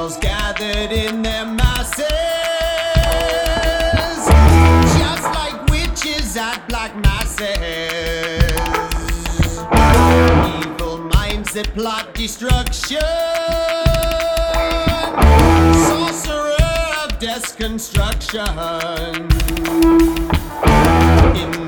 Devils gathered in their masses, just like witches at black masses. Evil minds that plot destruction, sorcerer of death's construction. In